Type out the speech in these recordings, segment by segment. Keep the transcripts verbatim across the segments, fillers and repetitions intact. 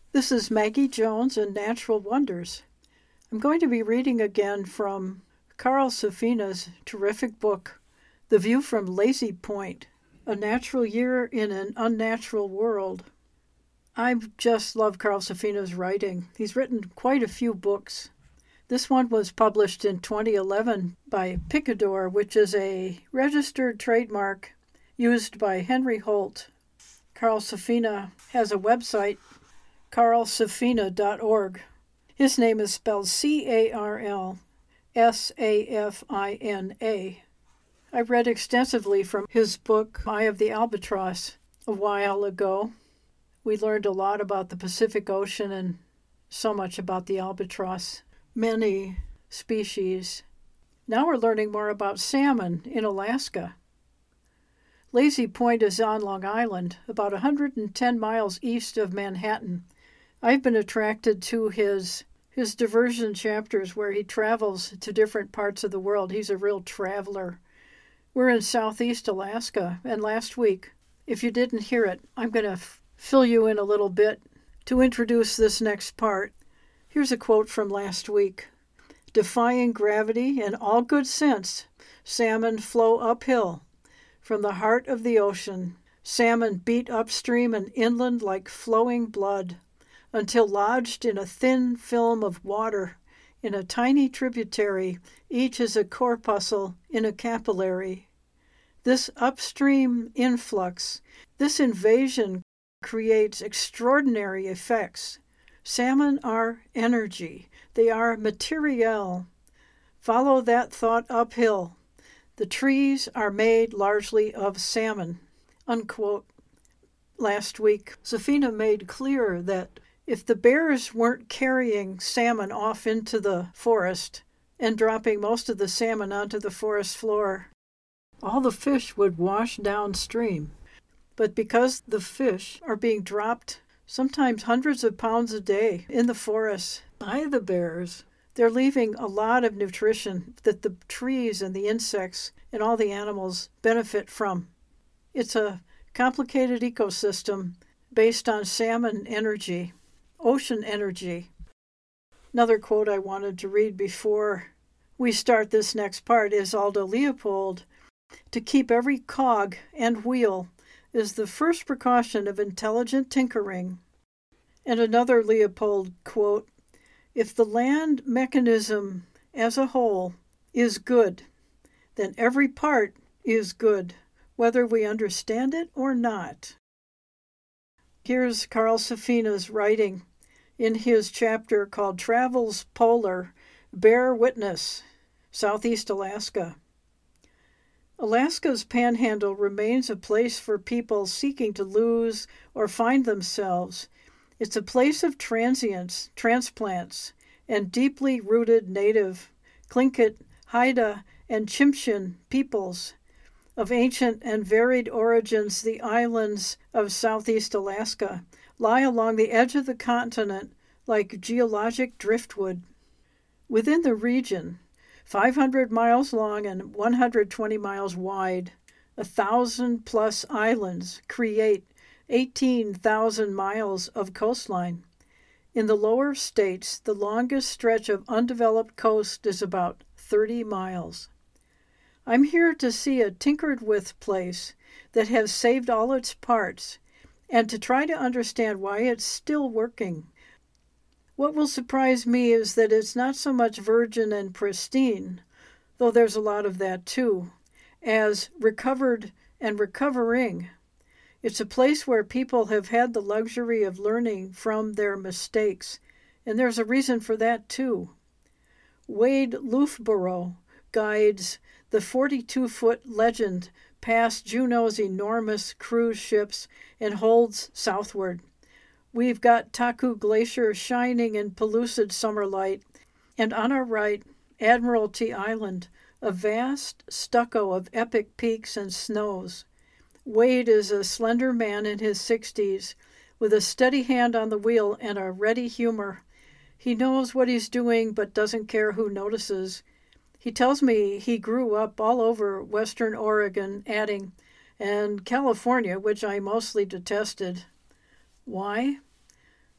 This is Maggie Jones and Natural Wonders. I'm going to be reading again from Carl Safina's terrific book, The View from Lazy Point, A Natural Year in an Unnatural World. I just love Carl Safina's writing. He's written quite a few books. This one was published in twenty eleven by Picador, which is a registered trademark used by Henry Holt. Carl Safina has a website, carl safina dot org. His name is spelled C A R L S A F I N A. I read extensively from his book, Eye of the Albatross, a while ago. We learned a lot about the Pacific Ocean and so much about the albatross, many species. Now we're learning more about salmon in Alaska. Lazy Point is on Long Island, about one hundred ten miles east of Manhattan. I've been attracted to his his diversion chapters where he travels to different parts of the world. He's a real traveler. We're in southeast Alaska, and last week, if you didn't hear it, I'm going to f- fill you in a little bit to introduce this next part. Here's a quote from last week. Defying gravity and all good sense, salmon flow uphill. From the heart of the ocean, salmon beat upstream and inland like flowing blood, until lodged in a thin film of water, in a tiny tributary, each is a corpuscle in a capillary. This upstream influx, this invasion creates extraordinary effects. Salmon are energy. They are materiel. Follow that thought uphill. The trees are made largely of salmon. Unquote. Last week, Safina made clear that if the bears weren't carrying salmon off into the forest and dropping most of the salmon onto the forest floor, all the fish would wash downstream. But because the fish are being dropped sometimes hundreds of pounds a day in the forest by the bears, they're leaving a lot of nutrition that the trees and the insects and all the animals benefit from. It's a complicated ecosystem based on salmon energy, ocean energy. Another quote I wanted to read before we start this next part is Aldo Leopold. To keep every cog and wheel is the first precaution of intelligent tinkering. And another Leopold quote, if the land mechanism as a whole is good, then every part is good, whether we understand it or not. Here's Carl Safina's writing in his chapter called Travels Polar, Bear Witness, Southeast Alaska. Alaska's panhandle remains a place for people seeking to lose or find themselves. It's a place of transients, transplants, and deeply rooted native, Tlingit, Haida, and Tsimshian peoples. Of ancient and varied origins, the islands of southeast Alaska lie along the edge of the continent like geologic driftwood. Within the region, five hundred miles long and one hundred twenty miles wide, a thousand plus islands create eighteen thousand miles of coastline. In the lower states, the longest stretch of undeveloped coast is about thirty miles. I'm here to see a tinkered-with place that has saved all its parts and to try to understand why it's still working. What will surprise me is that it's not so much virgin and pristine, though there's a lot of that too, as recovered and recovering. It's a place where people have had the luxury of learning from their mistakes, and there's a reason for that too. Wade Loofborough guides the forty-two-foot legend past Juneau's enormous cruise ships and holds southward. We've got Taku Glacier shining in pellucid summer light, and on our right, Admiralty Island, a vast stucco of epic peaks and snows. Wade is a slender man in his sixties, with a steady hand on the wheel and a ready humor. He knows what he's doing but doesn't care who notices. He tells me he grew up all over Western Oregon, adding, and California, which I mostly detested. Why?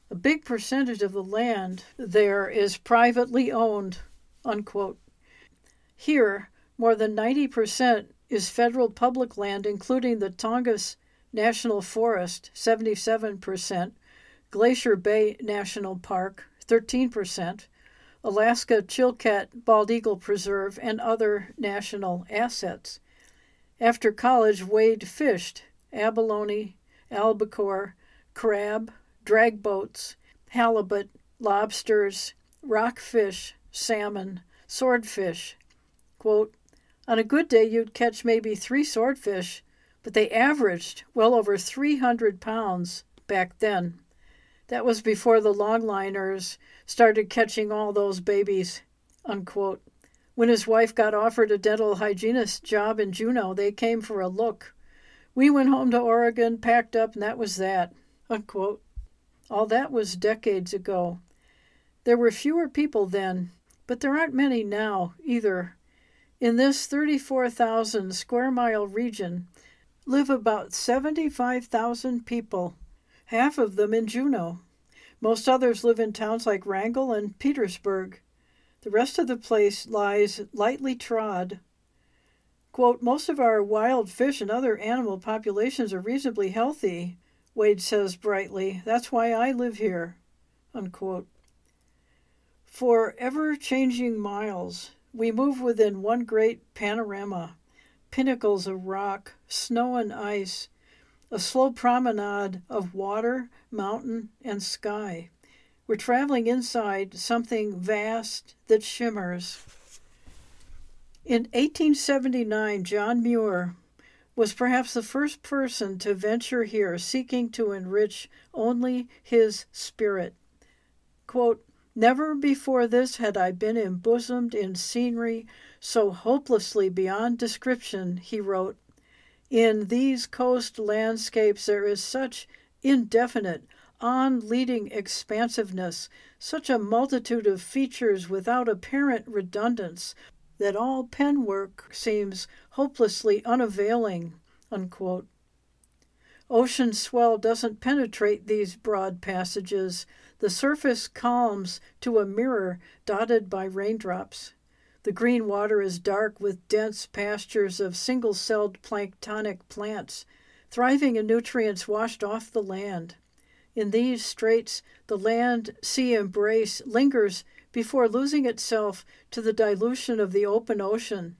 A big percentage of the land there is privately owned, unquote. Here, more than ninety percent is federal public land, including the Tongass National Forest, seventy-seven percent, Glacier Bay National Park, thirteen percent, Alaska Chilkat Bald Eagle Preserve, and other national assets. After college, Wade fished abalone, albacore, crab, drag boats, halibut, lobsters, rockfish, salmon, swordfish. Quote, on a good day, you'd catch maybe three swordfish, but they averaged well over three hundred pounds back then. That was before the longliners started catching all those babies, unquote. When his wife got offered a dental hygienist job in Juneau, they came for a look. We went home to Oregon, packed up, and that was that, unquote. All that was decades ago. There were fewer people then, but there aren't many now either. In this thirty-four thousand square mile region live about seventy-five thousand people, half of them in Juneau. Most others live in towns like Wrangell and Petersburg. The rest of the place lies lightly trod. Quote, most of our wild fish and other animal populations are reasonably healthy, Wade says brightly. That's why I live here, unquote. For ever-changing miles, we move within one great panorama, pinnacles of rock, snow and ice, a slow promenade of water, mountain, and sky. We're traveling inside something vast that shimmers. In eighteen seventy-nine, John Muir was perhaps the first person to venture here seeking to enrich only his spirit. Quote, never before this had I been embosomed in scenery so hopelessly beyond description, he wrote. In these coast landscapes there is such indefinite, on-leading expansiveness, such a multitude of features without apparent redundance, that all pen work seems hopelessly unavailing, unquote. Ocean swell doesn't penetrate these broad passages. The surface calms to a mirror dotted by raindrops. The green water is dark with dense pastures of single-celled planktonic plants, thriving in nutrients washed off the land. In these straits, the land-sea embrace lingers before losing itself to the dilution of the open ocean.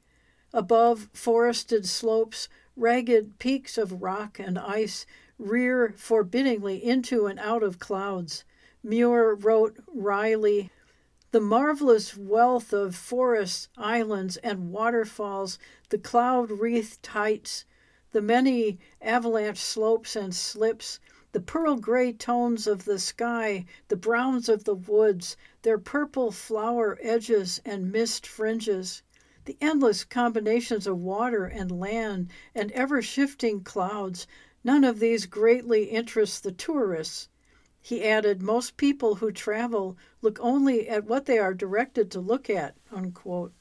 Above forested slopes, ragged peaks of rock and ice rear forbiddingly into and out of clouds. Muir wrote wryly, the marvelous wealth of forests, islands, and waterfalls, the cloud-wreathed heights, the many avalanche slopes and slips, the pearl-gray tones of the sky, the browns of the woods, their purple flower edges and mist fringes, the endless combinations of water and land and ever-shifting clouds, none of these greatly interest the tourists. He added, most people who travel look only at what they are directed to look at, unquote.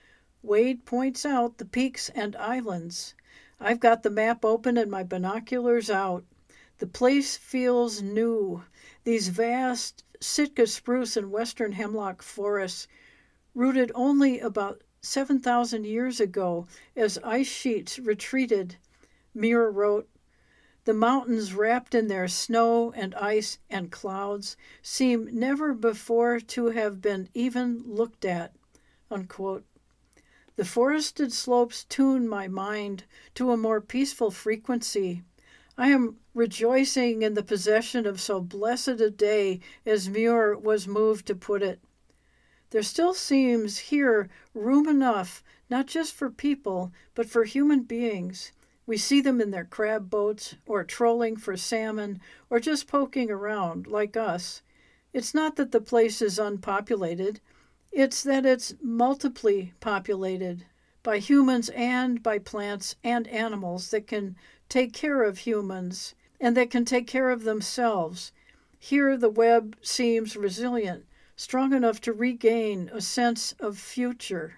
Wade points out the peaks and islands. I've got the map open and my binoculars out. The place feels new. These vast Sitka spruce and western hemlock forests, rooted only about seven thousand years ago as ice sheets retreated, Muir wrote, the mountains wrapped in their snow and ice and clouds seem never before to have been even looked at, unquote. The forested slopes tune my mind to a more peaceful frequency. I am rejoicing in the possession of so blessed a day, as Muir was moved to put it. There still seems here room enough, not just for people, but for human beings. We see them in their crab boats, or trolling for salmon, or just poking around, like us. It's not that the place is unpopulated. It's that it's multiply populated by humans and by plants and animals that can take care of humans and that can take care of themselves. Here the web seems resilient, strong enough to regain a sense of future.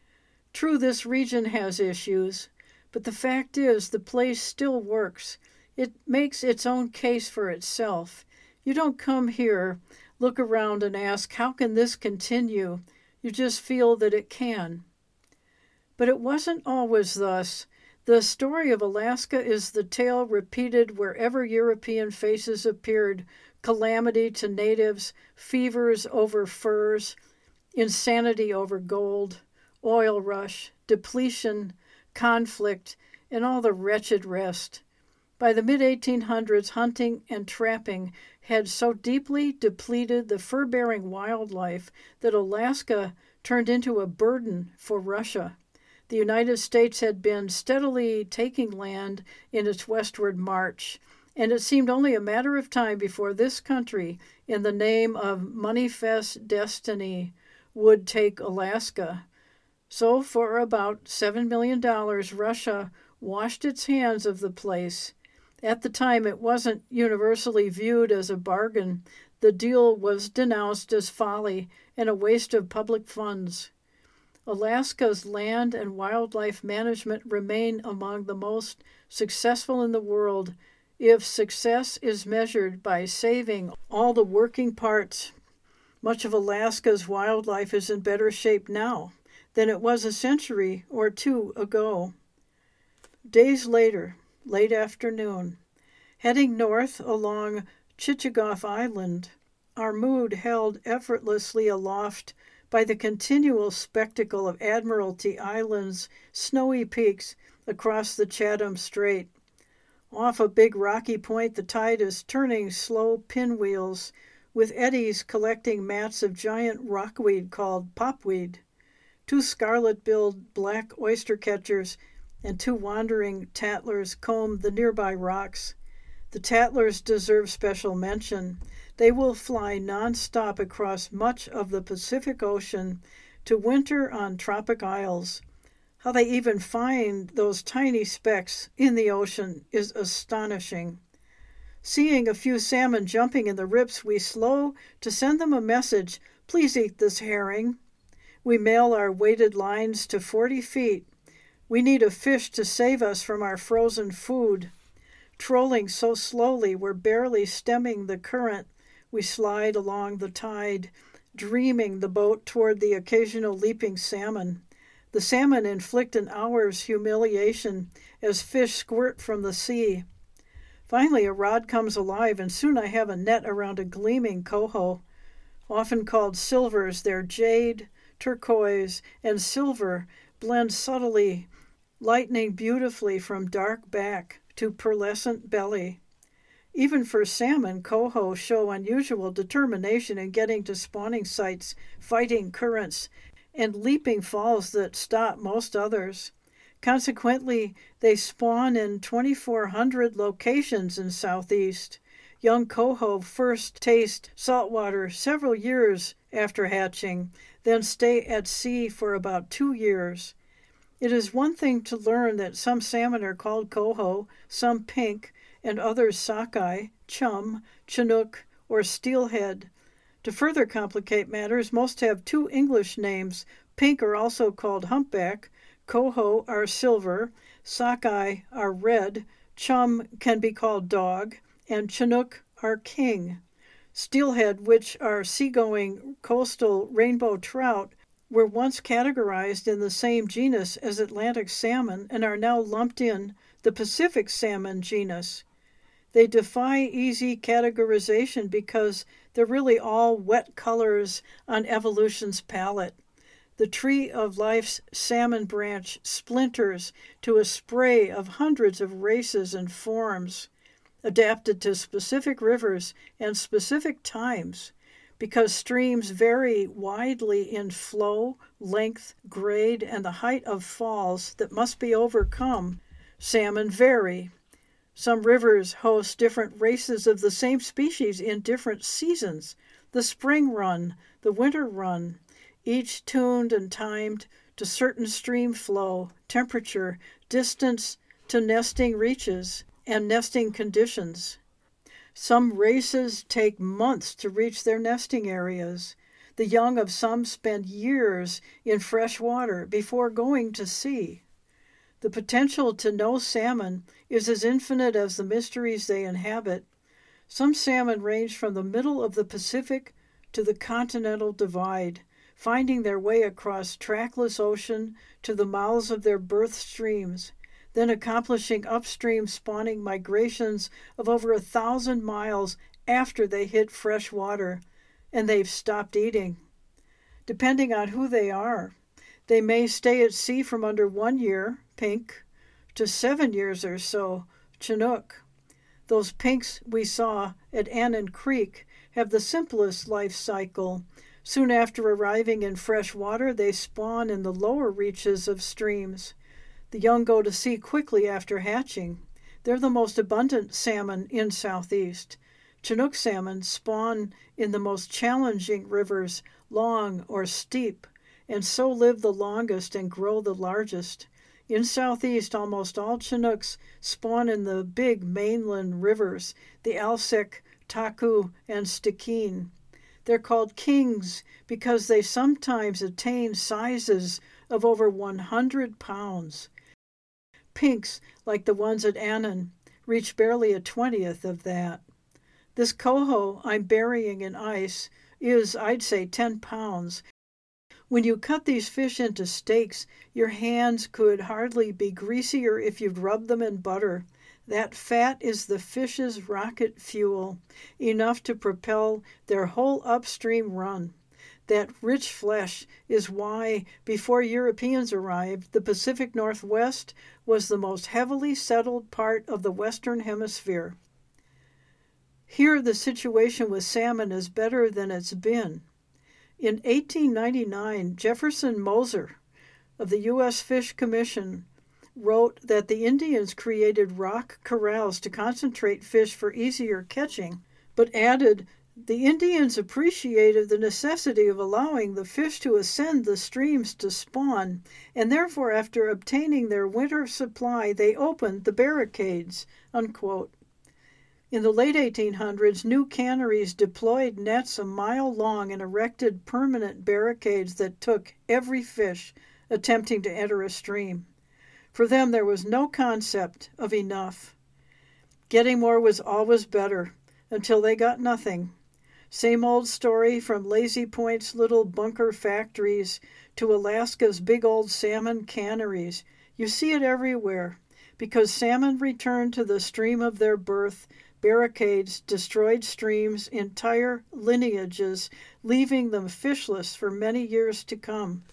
True, this region has issues, but the fact is the place still works. It makes its own case for itself. You don't come here, look around and ask, how can this continue? You just feel that it can. But it wasn't always thus. The story of Alaska is the tale repeated wherever European faces appeared, calamity to natives, fevers over furs, insanity over gold, oil rush, depletion, conflict, and all the wretched rest. By the mid eighteen hundreds, hunting and trapping had so deeply depleted the fur-bearing wildlife that Alaska turned into a burden for Russia. The United States had been steadily taking land in its westward march, and it seemed only a matter of time before this country, in the name of manifest destiny, would take Alaska. So for about seven million dollars, Russia washed its hands of the place. At the time, it wasn't universally viewed as a bargain. The deal was denounced as folly and a waste of public funds. Alaska's land and wildlife management remain among the most successful in the world if success is measured by saving all the working parts. Much of Alaska's wildlife is in better shape now than it was a century or two ago. Days later, late afternoon, heading north along Chichagof Island, our mood held effortlessly aloft by the continual spectacle of Admiralty Island's snowy peaks across the Chatham Strait. Off a big rocky point, the tide is turning slow pinwheels, with eddies collecting mats of giant rockweed called popweed. Two scarlet-billed black oyster-catchers and two wandering tattlers comb the nearby rocks. The tattlers deserve special mention. They will fly non-stop across much of the Pacific Ocean to winter on tropic isles. How they even find those tiny specks in the ocean is astonishing. Seeing a few salmon jumping in the rips, we slow to send them a message, please eat this herring. We mail our weighted lines to forty feet. We need a fish to save us from our frozen food. Trolling so slowly we're barely stemming the current, we slide along the tide, dreaming the boat toward the occasional leaping salmon. The salmon inflict an hour's humiliation as fish squirt from the sea. Finally, a rod comes alive, and soon I have a net around a gleaming coho. Often called silvers, their jade, turquoise, and silver blend subtly, lightening beautifully from dark back to pearlescent belly. Even for salmon, coho show unusual determination in getting to spawning sites, fighting currents, and leaping falls that stop most others. Consequently, they spawn in twenty-four hundred locations in Southeast. Young coho first taste saltwater several years after hatching, then stay at sea for about two years. It is one thing to learn that some salmon are called coho, some pink, and others sockeye, chum, chinook, or steelhead. To further complicate matters, most have two English names. Pink are also called humpback, coho are silver, sockeye are red, chum can be called dog, and chinook are king. Steelhead, which are seagoing coastal rainbow trout, were once categorized in the same genus as Atlantic salmon and are now lumped in the Pacific salmon genus. They defy easy categorization because they're really all wet colors on evolution's palette. The tree of life's salmon branch splinters to a spray of hundreds of races and forms, adapted to specific rivers and specific times, because streams vary widely in flow, length, grade, and the height of falls that must be overcome. Salmon vary. Some rivers host different races of the same species in different seasons, the spring run, the winter run, each tuned and timed to certain stream flow, temperature, distance to nesting reaches, and nesting conditions. Some races take months to reach their nesting areas. The young of some spend years in fresh water before going to sea. The potential to know salmon is as infinite as the mysteries they inhabit. Some salmon range from the middle of the Pacific to the Continental Divide, finding their way across trackless ocean to the mouths of their birth streams, then accomplishing upstream spawning migrations of over a thousand miles after they hit fresh water and they've stopped eating. Depending on who they are, they may stay at sea from under one year, pink, to seven years or so, Chinook. Those pinks we saw at Annan Creek have the simplest life cycle. Soon after arriving in fresh water, they spawn in the lower reaches of streams. The young go to sea quickly after hatching. They're the most abundant salmon in Southeast. Chinook salmon spawn in the most challenging rivers, long or steep, and so live the longest and grow the largest. In Southeast, almost all Chinooks spawn in the big mainland rivers, the Alsek, Taku, and Stikine. They're called kings because they sometimes attain sizes of over one hundred pounds. Pinks, like the ones at Annan, reach barely a twentieth of that. This coho I'm burying in ice is, I'd say, ten pounds. When you cut these fish into steaks, your hands could hardly be greasier if you'd rubbed them in butter. That fat is the fish's rocket fuel, enough to propel their whole upstream run. That rich flesh is why, before Europeans arrived, the Pacific Northwest was the most heavily settled part of the Western Hemisphere. Here the situation with salmon is better than it's been. In eighteen ninety-nine, Jefferson Moser of the U S Fish Commission wrote that the Indians created rock corrals to concentrate fish for easier catching, but added, the Indians appreciated the necessity of allowing the fish to ascend the streams to spawn, and therefore after obtaining their winter supply, they opened the barricades, unquote. In the late eighteen hundreds, new canneries deployed nets a mile long and erected permanent barricades that took every fish attempting to enter a stream. For them, there was no concept of enough. Getting more was always better, until they got nothing. Same old story from Lazy Point's little bunker factories to Alaska's big old salmon canneries. You see it everywhere. Because salmon return to the stream of their birth, barricades destroyed streams' entire lineages, leaving them fishless for many years to come.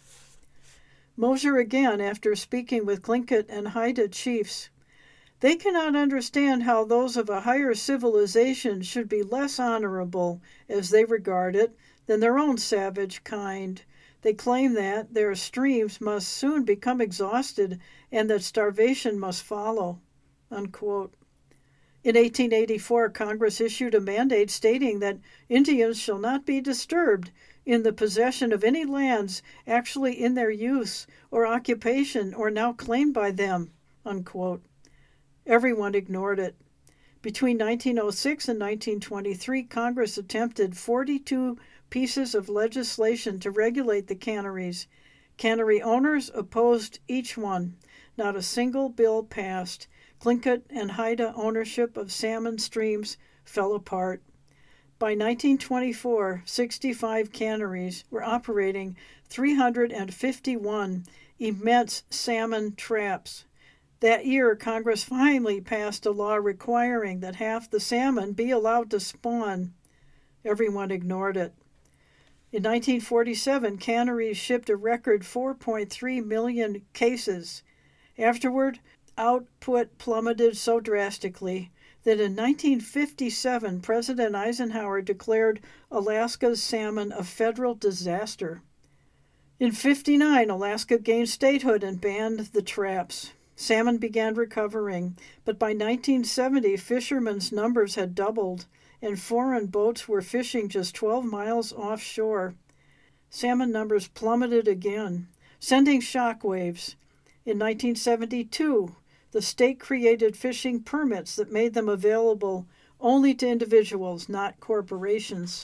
Moser again, after speaking with Tlingit and Haida chiefs, they cannot understand how those of a higher civilization should be less honorable, as they regard it, than their own savage kind. They claim that their streams must soon become exhausted and that starvation must follow, unquote. In eighteen eighty-four, Congress issued a mandate stating that Indians shall not be disturbed in the possession of any lands actually in their use or occupation or now claimed by them, unquote. Everyone ignored it. Between nineteen oh six and nineteen twenty-three, Congress attempted forty-two pieces of legislation to regulate the canneries. Cannery owners opposed each one. Not a single bill passed. Tlingit and Haida ownership of salmon streams fell apart. By nineteen twenty-four, sixty-five canneries were operating three hundred fifty-one immense salmon traps. That year, Congress finally passed a law requiring that half the salmon be allowed to spawn. Everyone ignored it. In nineteen forty-seven, canneries shipped a record four point three million cases. Afterward, output plummeted so drastically that in nineteen fifty-seven, President Eisenhower declared Alaska's salmon a federal disaster. In fifty-nine, Alaska gained statehood and banned the traps. Salmon began recovering, but by nineteen seventy, fishermen's numbers had doubled, and foreign boats were fishing just twelve miles offshore. Salmon numbers plummeted again, sending shockwaves. In nineteen seventy-two, the state created fishing permits that made them available only to individuals, not corporations.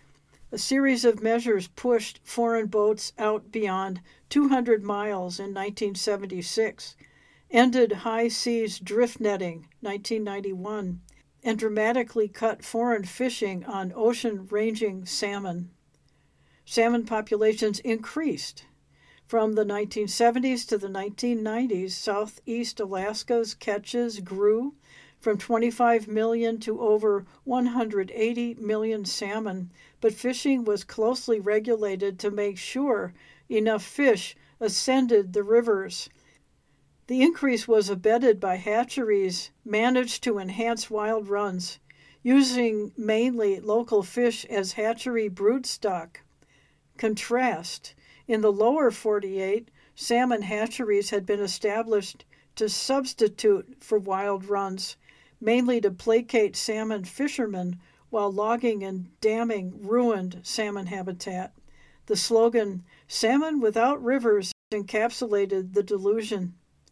A series of measures pushed foreign boats out beyond two hundred miles in nineteen seventy-six, ended high seas drift netting, nineteen ninety-one, and dramatically cut foreign fishing on ocean-ranging salmon. Salmon populations increased. From the nineteen seventies to the nineteen nineties, Southeast Alaska's catches grew from twenty-five million to over one hundred eighty million salmon, but fishing was closely regulated to make sure enough fish ascended the rivers. The increase was abetted by hatcheries managed to enhance wild runs, using mainly local fish as hatchery broodstock. Contrast, in the lower forty-eight, salmon hatcheries had been established to substitute for wild runs, mainly to placate salmon fishermen while logging and damming ruined salmon habitat. The slogan, "Salmon without rivers," encapsulated the delusion.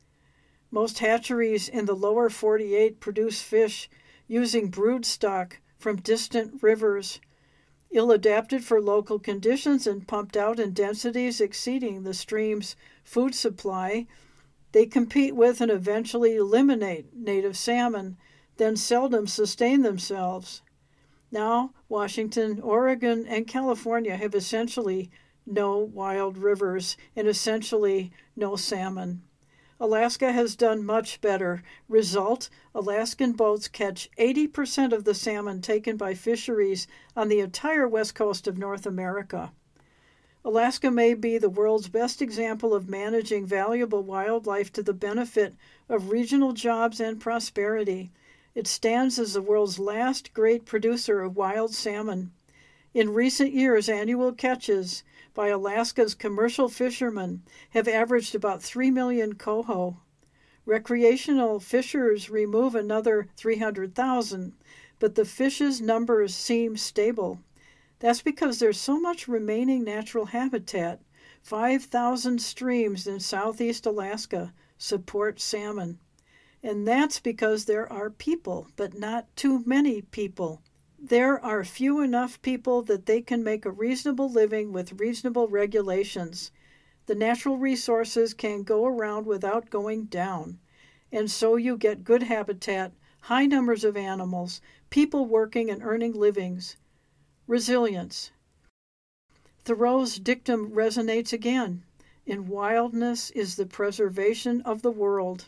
Most hatcheries in the lower forty-eight produce fish using broodstock from distant rivers, ill-adapted for local conditions and pumped out in densities exceeding the stream's food supply. They compete with and eventually eliminate native salmon, then seldom sustain themselves. Now, Washington, Oregon, and California have essentially no wild rivers and essentially no salmon. Alaska has done much better. Result, Alaskan boats catch eighty percent of the salmon taken by fisheries on the entire west coast of North America. Alaska may be the world's best example of managing valuable wildlife to the benefit of regional jobs and prosperity. It stands as the world's last great producer of wild salmon. In recent years, annual catches by Alaska's commercial fishermen have averaged about three million coho. Recreational fishers remove another three hundred thousand, but the fish's numbers seem stable. That's because there's so much remaining natural habitat. five thousand streams in southeast Alaska support salmon. And that's because there are people, but not too many people. There are few enough people that they can make a reasonable living with reasonable regulations. The natural resources can go around without going down. And so you get good habitat, high numbers of animals, people working and earning livings. Resilience. Thoreau's dictum resonates again. In wildness is the preservation of the world.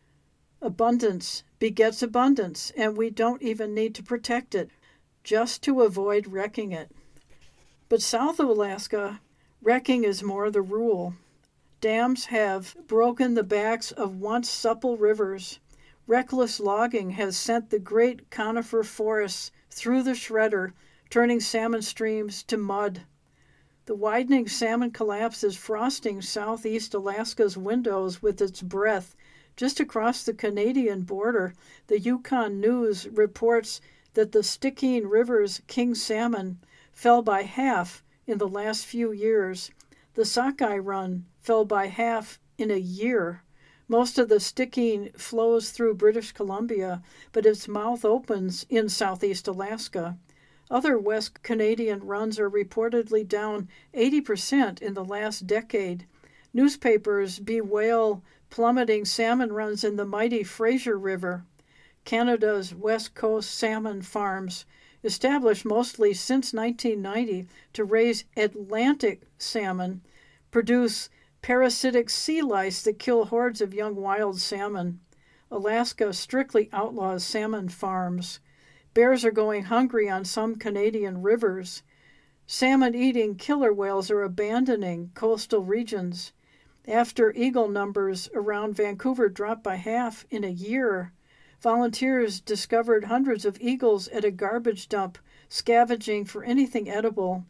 Abundance begets abundance, and we don't even need to protect it, just to avoid wrecking it. But south of Alaska, wrecking is more the rule. Dams have broken the backs of once supple rivers. Reckless logging has sent the great conifer forests through the shredder, turning salmon streams to mud. The widening salmon collapse is frosting southeast Alaska's windows with its breath. Just across the Canadian border, the Yukon News reports that the Stickeen River's king salmon fell by half in the last few years. The Sockeye Run fell by half in a year. Most of the Stickeen flows through British Columbia, but its mouth opens in southeast Alaska. Other West Canadian runs are reportedly down eighty percent in the last decade. Newspapers bewail plummeting salmon runs in the mighty Fraser River. Canada's West Coast salmon farms, established mostly since nineteen ninety to raise Atlantic salmon, produce parasitic sea lice that kill hordes of young wild salmon. Alaska strictly outlaws salmon farms. Bears are going hungry on some Canadian rivers. Salmon-eating killer whales are abandoning coastal regions. After eagle numbers around Vancouver dropped by half in a year, volunteers discovered hundreds of eagles at a garbage dump scavenging for anything edible.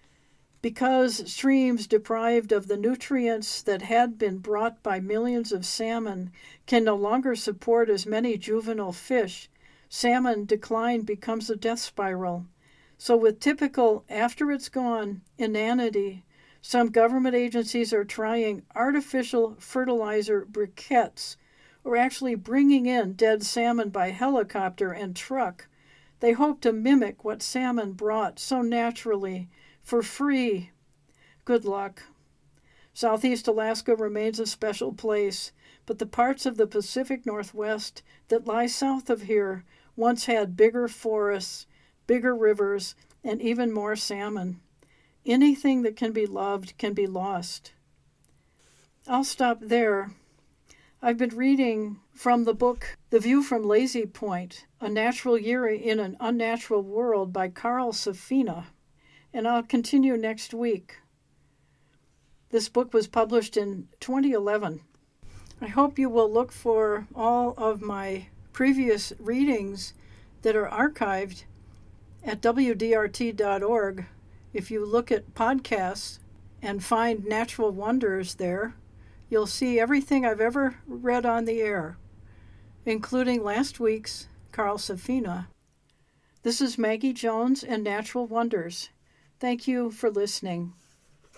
Because streams deprived of the nutrients that had been brought by millions of salmon can no longer support as many juvenile fish, salmon decline becomes a death spiral. So with typical after it's gone inanity, some government agencies are trying artificial fertilizer briquettes, or actually bringing in dead salmon by helicopter and truck. They hope to mimic what salmon brought so naturally, for free. Good luck. Southeast Alaska remains a special place, but the parts of the Pacific Northwest that lie south of here once had bigger forests, bigger rivers, and even more salmon. Anything that can be loved can be lost. I'll stop there. I've been reading from the book The View from Lazy Point, A Natural Year in an Unnatural World by Carl Safina, and I'll continue next week. This book was published in twenty eleven. I hope you will look for all of my previous readings that are archived at w d r t dot org. If you look at podcasts and find Natural Wonders there, you'll see everything I've ever read on the air, including last week's Carl Safina. This is Maggie Jones and Natural Wonders. Thank you for listening.